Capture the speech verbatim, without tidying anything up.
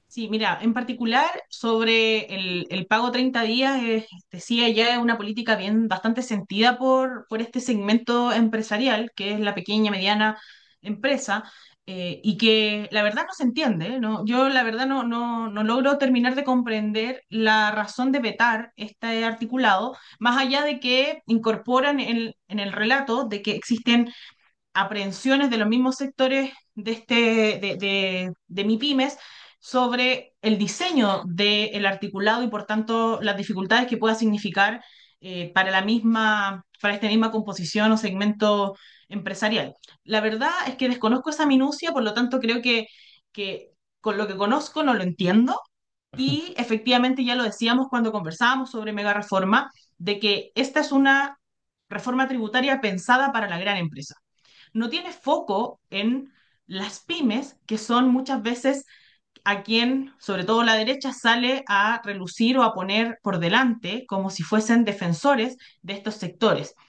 Sí, mira, en particular sobre el, el pago treinta días, eh, decía ya es una política bien bastante sentida por, por este segmento empresarial, que es la pequeña, mediana empresa, eh, y que la verdad no se entiende, ¿eh? ¿No? Yo la verdad no, no, no logro terminar de comprender la razón de vetar este articulado, más allá de que incorporan en, en el relato de que existen aprehensiones de los mismos sectores de, este, de, de, de MIPYMES sobre el diseño del articulado y por tanto las dificultades que pueda significar eh, para la misma, para esta misma composición o segmento empresarial. La verdad es que desconozco esa minucia, por lo tanto creo que, que con lo que conozco no lo entiendo y efectivamente ya lo decíamos cuando conversábamos sobre mega reforma, de que esta es una reforma tributaria pensada para la gran empresa. No tiene foco en las pymes, que son muchas veces a quien, sobre todo la derecha, sale a relucir o a poner por delante como si fuesen defensores de estos sectores.